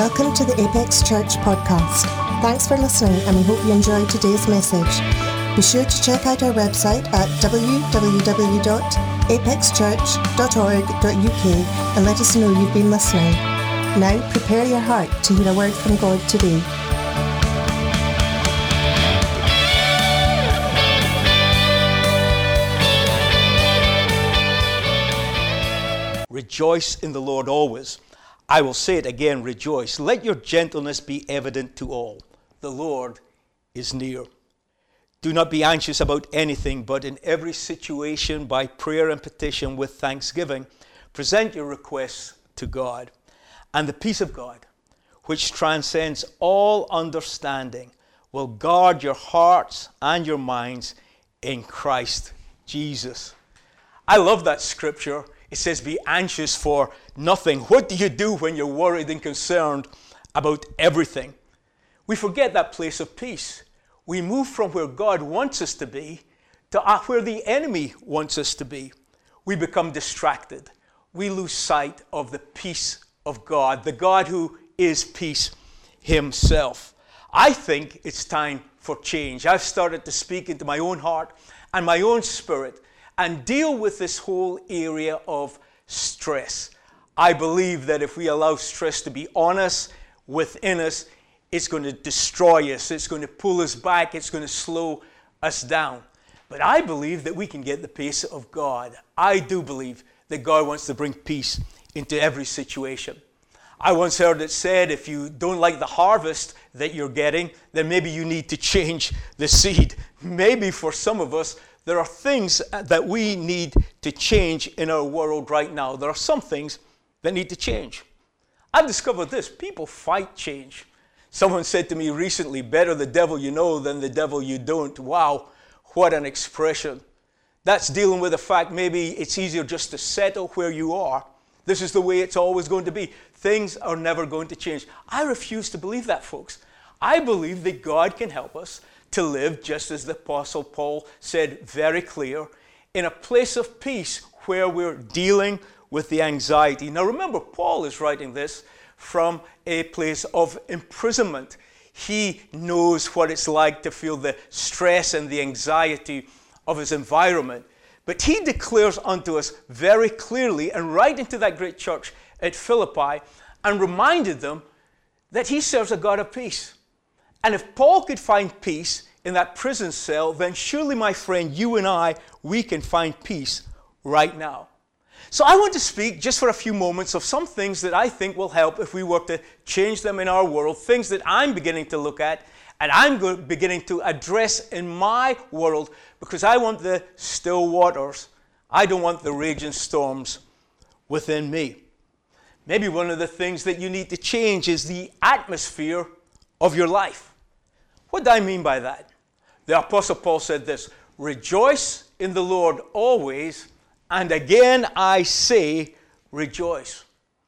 Welcome to the Apex Church podcast. Thanks for listening, and we hope you enjoyed today's message. Be sure to check out our website at www.apexchurch.org.uk and let us know you've been listening. Now prepare your heart to hear a word from God today. Rejoice in the Lord always. I will say it again, rejoice. Let your gentleness be evident to all. The Lord is near. Do not be anxious about anything, but in every situation, by prayer and petition with thanksgiving, present your requests to God. And the peace of God, which transcends all understanding, will guard your hearts and your minds in Christ Jesus. I love that scripture. It says, be anxious for nothing. What do you do when you're worried and concerned about everything? We forget that place of peace. We move from where God wants us to be to where the enemy wants us to be. We become distracted. We lose sight of the peace of God, the God who is peace himself. I think it's time for change. I've started to speak into my own heart and my own spirit and deal with this whole area of stress. I believe that if we allow stress to be on us, within us, it's going to destroy us. It's going to pull us back. It's going to slow us down. But I believe that we can get the peace of God. I do believe that God wants to bring peace into every situation. I once heard it said, if you don't like the harvest that you're getting, then maybe you need to change the seed. Maybe for some of us, there are things that we need to change in our world right now. There are some things that need to change. I've discovered this. People fight change. Someone said to me recently, better the devil you know than the devil you don't. Wow, what an expression. That's dealing with the fact maybe it's easier just to settle where you are. This is the way it's always going to be. Things are never going to change. I refuse to believe that, folks. I believe that God can help us to live, just as the Apostle Paul said very clear, in a place of peace where we're dealing with the anxiety. Now remember, Paul is writing this from a place of imprisonment. He knows what it's like to feel the stress and the anxiety of his environment. But he declares unto us very clearly, and right into that great church at Philippi, and reminded them that he serves a God of peace. And if Paul could find peace in that prison cell, then surely, my friend, you and I, we can find peace right now. So I want to speak just for a few moments of some things that I think will help if we were to change them in our world, things that I'm beginning to look at and I'm beginning to address in my world, because I want the still waters. I don't want the raging storms within me. Maybe one of the things that you need to change is the atmosphere of your life. What do I mean by that? The Apostle Paul said this, rejoice in the Lord always, and again I say, rejoice.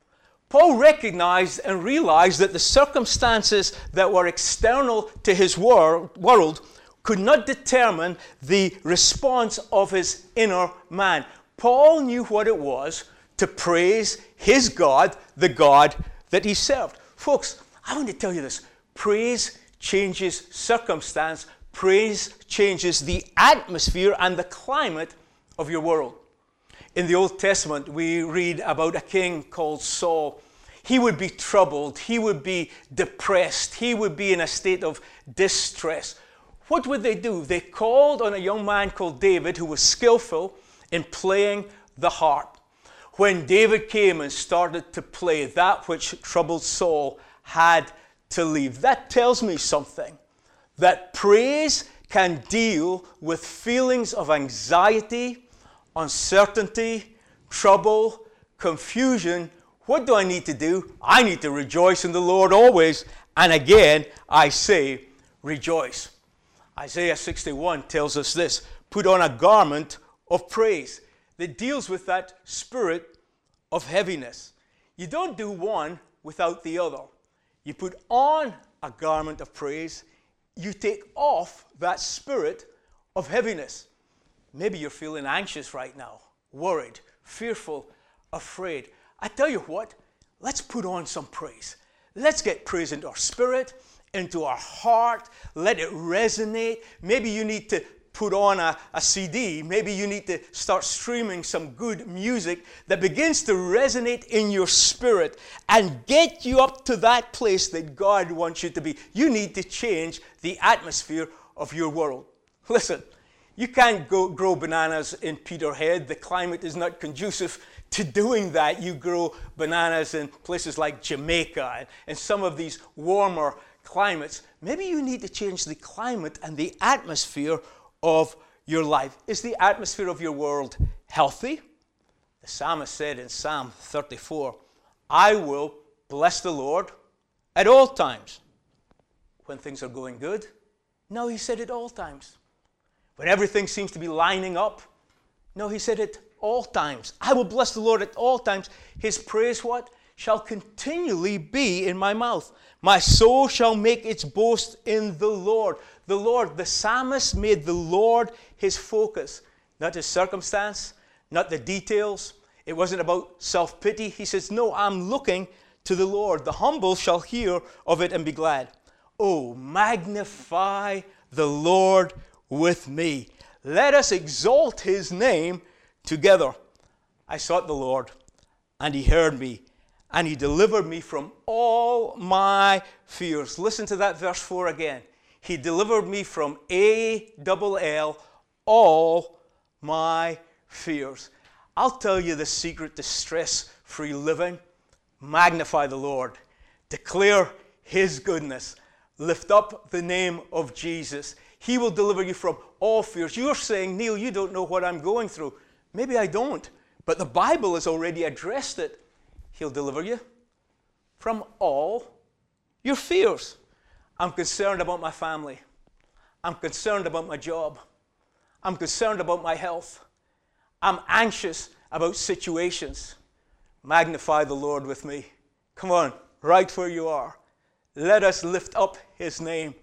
Paul recognized and realized that the circumstances that were external to his world could not determine the response of his inner man. Paul knew what it was to praise his God, the God that he served. Folks, I want to tell you this. Praise changes circumstance. Praise changes the atmosphere and the climate of your world. In the Old Testament, we read about a king called Saul. He would be troubled. He would be depressed. He would be in a state of distress. What would they do? They called on a young man called David, who was skillful in playing the harp. When David came and started to play, that which troubled Saul had to leave. That tells me something, that praise can deal with feelings of anxiety, uncertainty, trouble, confusion. What do I need to do? I need to rejoice in the Lord always, and again I say rejoice. Isaiah 61 tells us this, put on a garment of praise that deals with that spirit of heaviness. You don't do one without the other. You put on a garment of praise, you take off that spirit of heaviness. Maybe you're feeling anxious right now, worried, fearful, afraid. I tell you what, let's put on some praise. Let's get praise into our spirit, into our heart. Let it resonate. Maybe you need to put on a CD. Maybe you need to start streaming some good music that begins to resonate in your spirit and get you up to that place that God wants you to be. You need to change the atmosphere of your world. Listen, you can't grow bananas in Peterhead. The climate is not conducive to doing that. You grow bananas in places like Jamaica and some of these warmer climates. Maybe you need to change the climate and the atmosphere of your life. Is the atmosphere of your world healthy? The psalmist said in Psalm 34, I will bless the Lord at all times. When things are going good? No, he said at all times. When everything seems to be lining up? No, he said at all times. I will bless the Lord at all times. His praise, what? Shall continually be in my mouth. My soul shall make its boast in the Lord. The Lord, the psalmist made the Lord his focus, not his circumstance, not the details. It wasn't about self-pity. He says, no, I'm looking to the Lord. The humble shall hear of it and be glad. Oh, magnify the Lord with me. Let us exalt his name together. I sought the Lord, and he heard me, and he delivered me from all my fears. Listen to that verse 4 again. He delivered me from all my fears. I'll tell you the secret to stress-free living. Magnify the Lord. Declare his goodness. Lift up the name of Jesus. He will deliver you from all fears. You're saying, Neil, you don't know what I'm going through. Maybe I don't, but the Bible has already addressed it. He'll deliver you from all your fears. I'm concerned about my family. I'm concerned about my job. I'm concerned about my health. I'm anxious about situations. Magnify the Lord with me. Come on, right where you are. Let us lift up his name.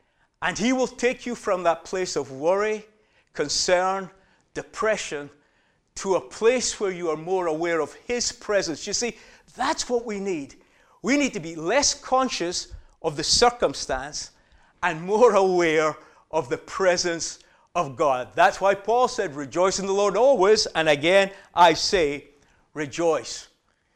And he will take you from that place of worry, concern, depression, to a place where you are more aware of his presence. You see, that's what we need. We need to be less conscious of the circumstance and more aware of the presence of God. That's why Paul said, rejoice in the Lord always, and again I say, rejoice.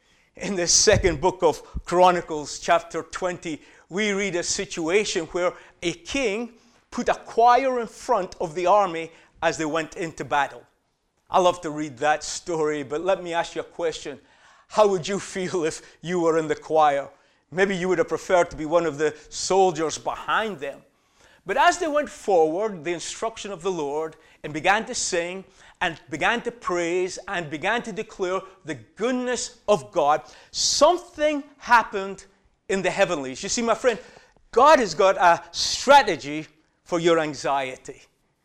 In the second book of Chronicles, chapter 20, we read a situation where a king put a choir in front of the army as they went into battle. I love to read that story, but let me ask you a question. How would you feel if you were in the choir? Maybe you would have preferred to be one of the soldiers behind them. But as they went forward, the instruction of the Lord, and began to sing, and began to praise, and began to declare the goodness of God, something happened in the heavenlies. You see, my friend, God has got a strategy for your anxiety.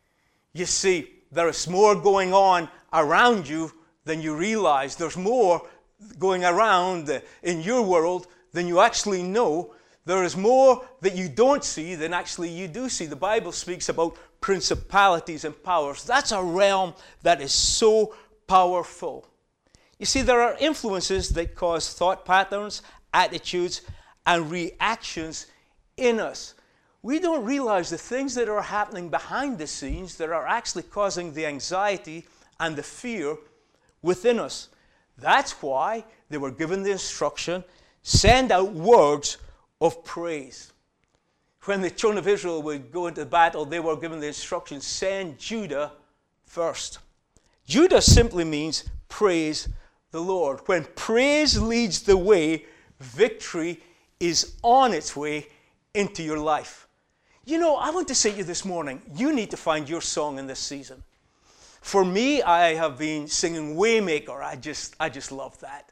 You see, there is more going on around you than you realize. There's more going around in your world than you actually know. There is more that you don't see than actually you do see. The Bible speaks about principalities and powers. That's a realm that is so powerful. You see, there are influences that cause thought patterns, attitudes, and reactions in us. We don't realize the things that are happening behind the scenes that are actually causing the anxiety and the fear within us. That's why they were given the instruction, send out words of praise. When the children of Israel would go into battle, they were given the instruction, send Judah first. Judah simply means praise the Lord. When praise leads the way, victory is on its way into your life. You know, I want to say to you this morning, you need to find your song in this season. For me, I have been singing Waymaker. I just love that.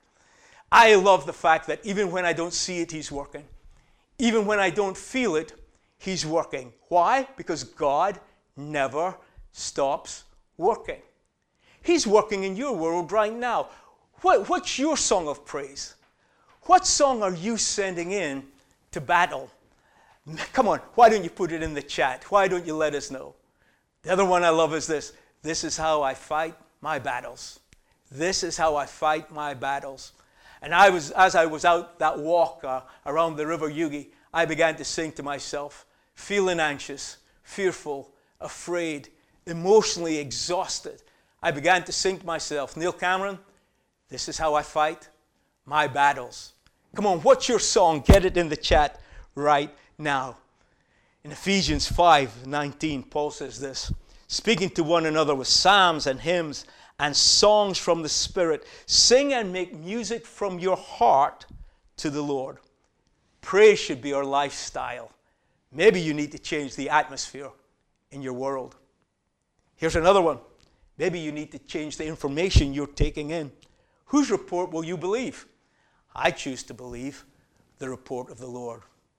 I love the fact that even when I don't see it, he's working. Even when I don't feel it, he's working. Why? Because God never stops working. He's working in your world right now. What's your song of praise? What song are you sending in to battle? Come on, why don't you put it in the chat? Why don't you let us know? The other one I love is this. This is how I fight my battles. This is how I fight my battles. And as I was out that walk around the River Yugi, I began to sing to myself, feeling anxious, fearful, afraid, emotionally exhausted. I began to sing to myself, Neil Cameron, this is how I fight my battles. Come on, what's your song? Get it in the chat right now. In Ephesians 5:19, Paul says this, speaking to one another with psalms and hymns and songs from the Spirit, sing and make music from your heart to the Lord. Praise should be our lifestyle. Maybe you need to change the atmosphere in your world. Here's another one. Maybe you need to change the information you're taking in. Whose report will you believe? I choose to believe the report of the Lord.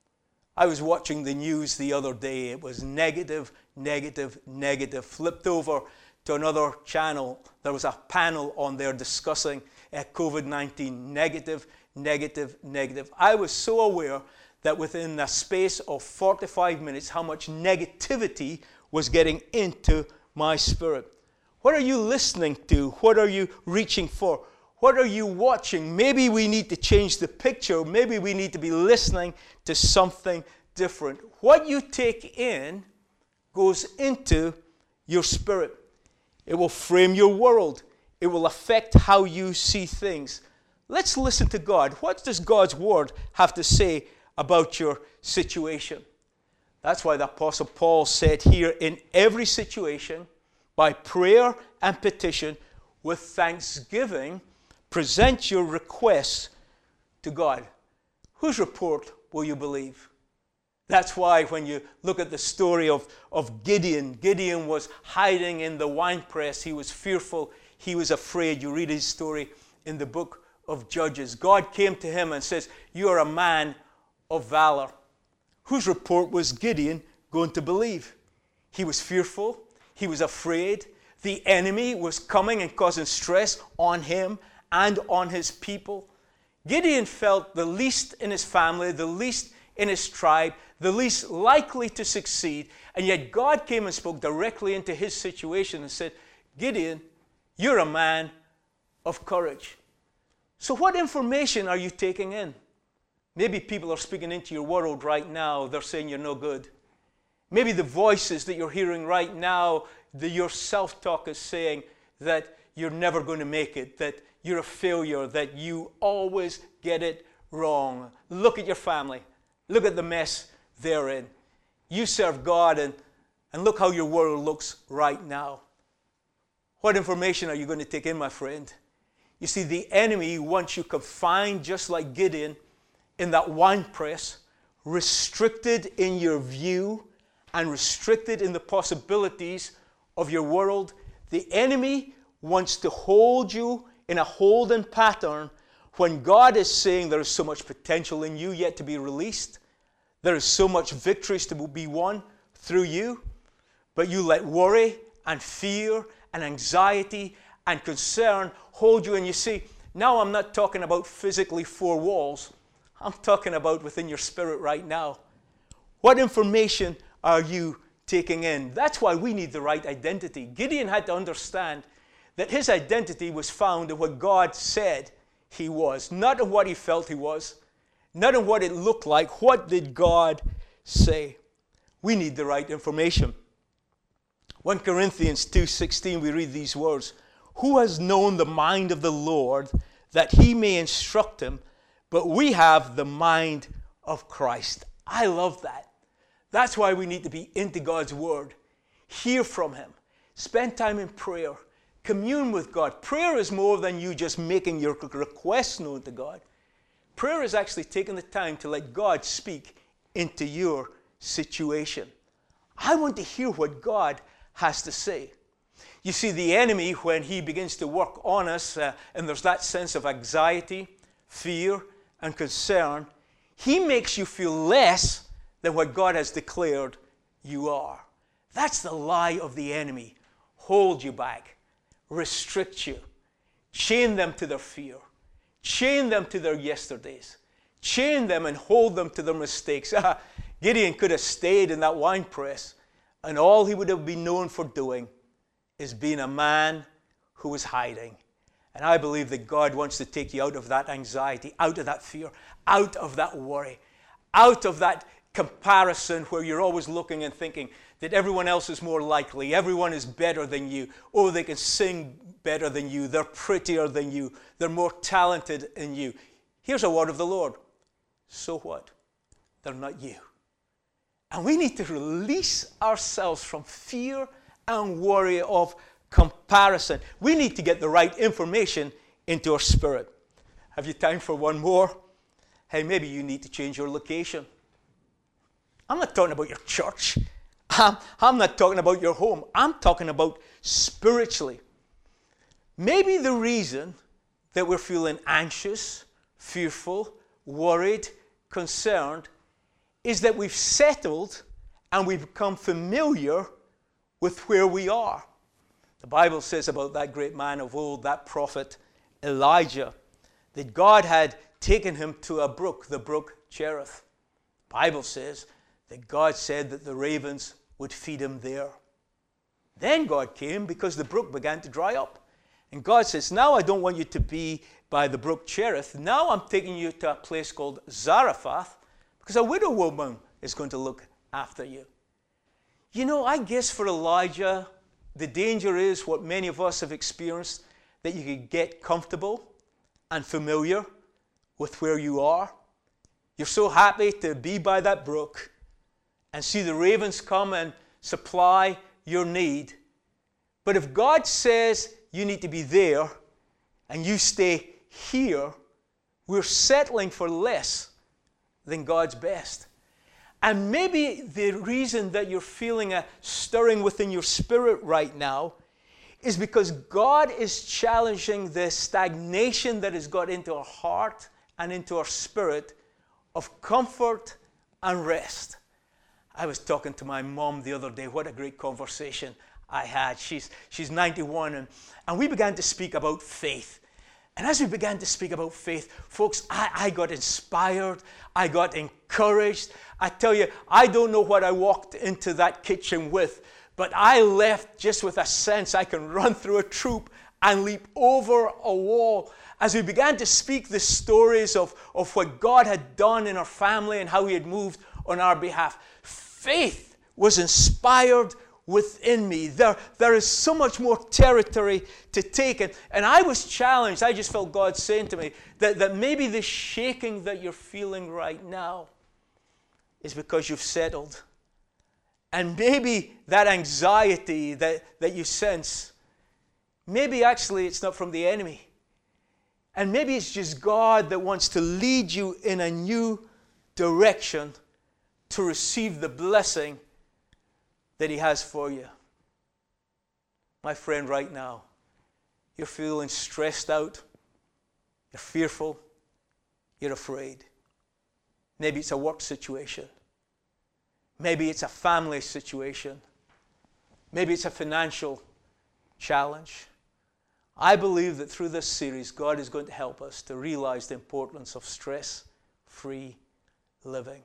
I was watching the news the other day. It was negative, negative, negative. Flipped over to another channel. There was a panel on there discussing COVID-19. Negative, negative, negative. I was so aware that within the space of 45 minutes, how much negativity was getting into my spirit. What are you listening to? What are you reaching for? What are you watching? Maybe we need to change the picture. Maybe we need to be listening to something different. What you take in goes into your spirit. It will frame your world. It will affect how you see things. Let's listen to God. What does God's word have to say about your situation? That's why the Apostle Paul said here, in every situation, by prayer and petition, with thanksgiving, present your requests to God. Whose report will you believe? That's why when you look at the story of Gideon, Gideon was hiding in the winepress. He was fearful. He was afraid. You read his story in the book of Judges. God came to him and says, you are a man of valor. Whose report was Gideon going to believe? He was fearful. He was afraid. The enemy was coming and causing stress on him and on his people. Gideon felt the least in his family, the least in his tribe, the least likely to succeed. And yet God came and spoke directly into his situation and said, Gideon, you're a man of courage. So what information are you taking in? Maybe people are speaking into your world right now. They're saying you're no good. Maybe the voices that you're hearing right now, your self-talk is saying that you're never going to make it, that you're a failure, that you always get it wrong. Look at your family. Look at the mess they're in. You serve God, and look how your world looks right now. What information are you going to take in, my friend? You see, the enemy wants you confined, just like Gideon, in that winepress, restricted in your view and restricted in the possibilities of your world. The enemy wants to hold you in a holding pattern when God is saying there is so much potential in you yet to be released. There is so much victories to be won through you. But you let worry and fear and anxiety and concern hold you. And you see, now I'm not talking about physically four walls. I'm talking about within your spirit right now. What information are you taking in? That's why we need the right identity. Gideon had to understand that his identity was found in what God said he was, not in what he felt he was, not in what it looked like. What did God say? We need the right information. 1 Corinthians 2:16, we read these words, who has known the mind of the Lord that he may instruct him? But we have the mind of Christ. I love that. That's why we need to be into God's word. Hear from him. Spend time in prayer. Commune with God. Prayer is more than you just making your requests known to God. Prayer is actually taking the time to let God speak into your situation. I want to hear what God has to say. You see, the enemy, when he begins to work on us, and there's that sense of anxiety, fear, and concern, he makes you feel less than what God has declared you are. That's the lie of the enemy. Hold you back, restrict you, chain them to their fear, chain them to their yesterdays, chain them and hold them to their mistakes. Gideon could have stayed in that winepress, and all he would have been known for doing is being a man who was hiding. And I believe that God wants to take you out of that anxiety, out of that fear, out of that worry, out of that comparison where you're always looking and thinking that everyone else is more likely, everyone is better than you. Oh, they can sing better than you, they're prettier than you, they're more talented than you. Here's a word of the Lord. So what? They're not you. And we need to release ourselves from fear and worry of comparison. We need to get the right information into our spirit. Have you time for one more? Hey, maybe you need to change your location. I'm not talking about your church. I'm not talking about your home. I'm talking about spiritually. Maybe the reason that we're feeling anxious, fearful, worried, concerned is that we've settled and we've become familiar with where we are. The Bible says about that great man of old, that prophet Elijah, that God had taken him to a brook, the brook Cherith. The Bible says that God said that the ravens would feed him there. Then God came because the brook began to dry up. And God says, now I don't want you to be by the brook Cherith. Now I'm taking you to a place called Zarephath because a widow woman is going to look after you. You know, I guess for Elijah, the danger is what many of us have experienced, that you could get comfortable and familiar with where you are. You're so happy to be by that brook and see the ravens come and supply your need. But if God says you need to be there and you stay here, we're settling for less than God's best. And maybe the reason that you're feeling a stirring within your spirit right now is because God is challenging the stagnation that has got into our heart and into our spirit of comfort and rest. I was talking to my mom the other day. What a great conversation I had. She's 91, and we began to speak about faith. And as we began to speak about faith, folks, I got inspired. I got encouraged. I tell you, I don't know what I walked into that kitchen with, but I left just with a sense I can run through a troop and leap over a wall. As we began to speak the stories of what God had done in our family and how He had moved on our behalf, faith was inspired within me. There is so much more territory to take. And I was challenged. I just felt God saying to me that maybe the shaking that you're feeling right now is because you've settled. And maybe that anxiety that you sense, maybe actually it's not from the enemy. And maybe it's just God that wants to lead you in a new direction to receive the blessing that He has for you. My friend, right now, you're feeling stressed out, you're fearful, you're afraid. Maybe it's a work situation. Maybe it's a family situation. Maybe it's a financial challenge. I believe that through this series, God is going to help us to realize the importance of stress-free living.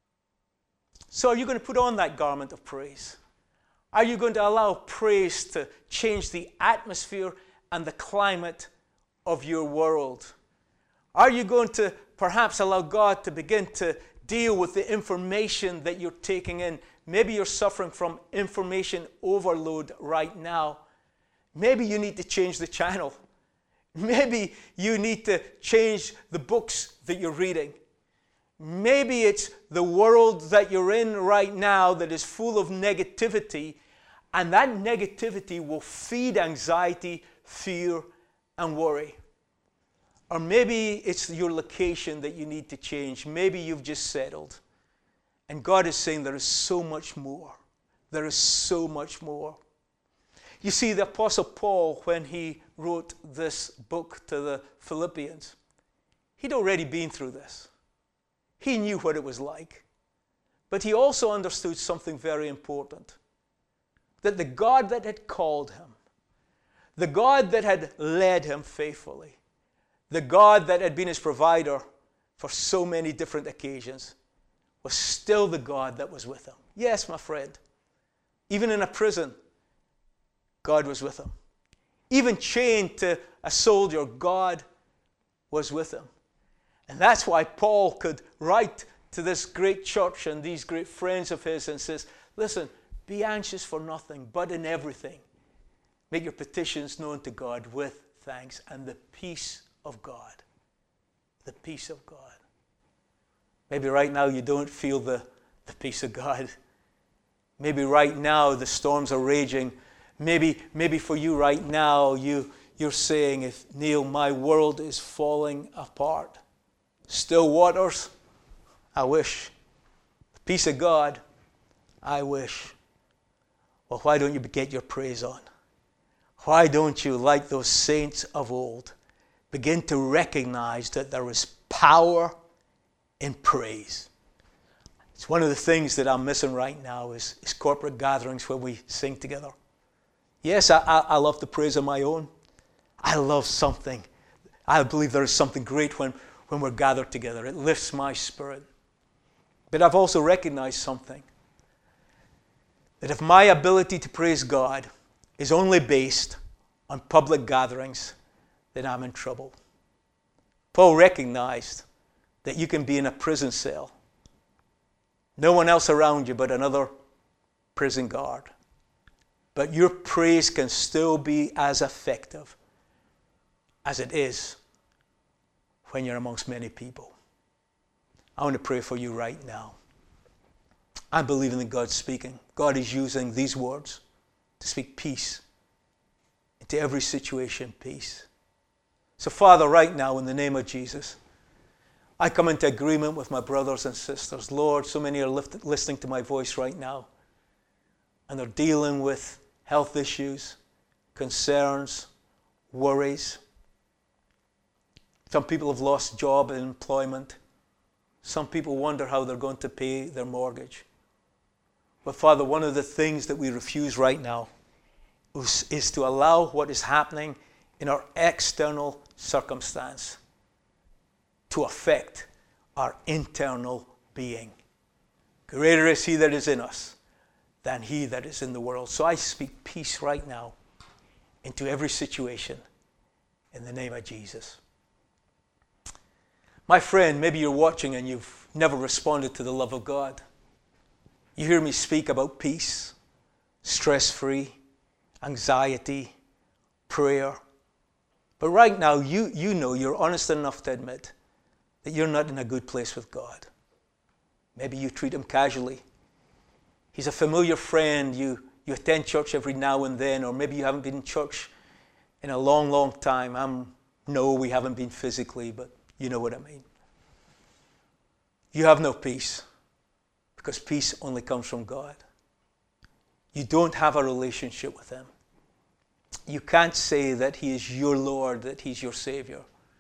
So are you going to put on that garment of praise? Are you going to allow praise to change the atmosphere and the climate of your world? Are you going to perhaps allow God to begin to deal with the information that you're taking in? Maybe you're suffering from information overload right now. Maybe you need to change the channel. Maybe you need to change the books that you're reading. Maybe it's the world that you're in right now that is full of negativity, and that negativity will feed anxiety, fear, and worry. Or maybe it's your location that you need to change. Maybe you've just settled. And God is saying there is so much more. There is so much more. You see, the Apostle Paul, when he wrote this book to the Philippians, he'd already been through this. He knew what it was like. But he also understood something very important. That the God that had called him, the God that had led him faithfully, the God that had been his provider for so many different occasions, was still the God that was with him. Yes, my friend, even in a prison, God was with him. Even chained to a soldier, God was with him. And that's why Paul could write to this great church and these great friends of his and says, listen, be anxious for nothing, but in everything, make your petitions known to God with thanks, and the peace of God. The peace of God. Maybe right now you don't feel the peace of God. Maybe right now the storms are raging. Maybe for you right now you're saying, if Neil, my world is falling apart. Still waters, I wish. The peace of God, I wish. Well, why don't you get your praise on? Why don't you, like those saints of old, begin to recognize that there is power in praise? It's one of the things that I'm missing right now is corporate gatherings where we sing together. Yes, I love the praise on my own. I love something. I believe there is something great when we're gathered together. It lifts my spirit. But I've also recognized something. That if my ability to praise God is only based on public gatherings, then I'm in trouble. Paul recognized that you can be in a prison cell. No one else around you but another prison guard. But your praise can still be as effective as it is when you're amongst many people. I want to pray for you right now. I believe in God speaking. God is using these words to speak peace into every situation, peace. So Father, right now in the name of Jesus, I come into agreement with my brothers and sisters. Lord, so many are listening to my voice right now, and they're dealing with health issues, concerns, worries. Some people have lost job and employment. Some people wonder how they're going to pay their mortgage. But Father, one of the things that we refuse right now is to allow what is happening in our external circumstance to affect our internal being. Greater is He that is in us than he that is in the world. So I speak peace right now into every situation in the name of Jesus. My friend, maybe you're watching and you've never responded to the love of God. You hear me speak about peace, stress-free, anxiety, prayer. But right now, you know, you're honest enough to admit that you're not in a good place with God. Maybe you treat Him casually. He's a familiar friend. You attend church every now and then, or maybe you haven't been in church in a long, long time. No, we haven't been physically, but you know what I mean. You have no peace, because peace only comes from God. You don't have a relationship with Him. You can't say that He is your Lord, that He's your Savior.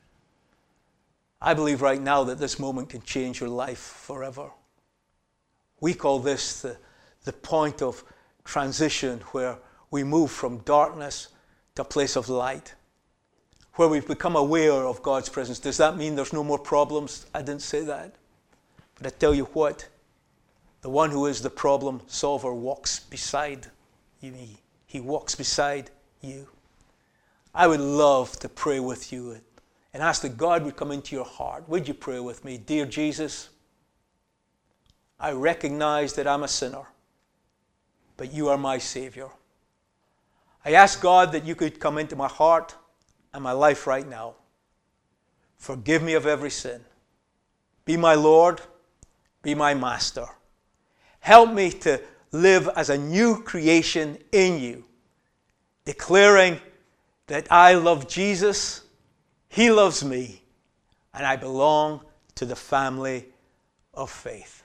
I believe right now that this moment can change your life forever. We call this the point of transition, where we move from darkness to a place of light, where we've become aware of God's presence. Does that mean there's no more problems? I didn't say that. But I tell you what, the one who is the problem solver walks beside you. He walks beside you. I would love to pray with you and ask that God would come into your heart. Would you pray with me? Dear Jesus, I recognize that I'm a sinner, but you are my Savior. I ask God that you could come into my heart and my life right now. Forgive me of every sin. Be my Lord. Be my Master. Help me to live as a new creation in you, declaring that I love Jesus, He loves me, and I belong to the family of faith.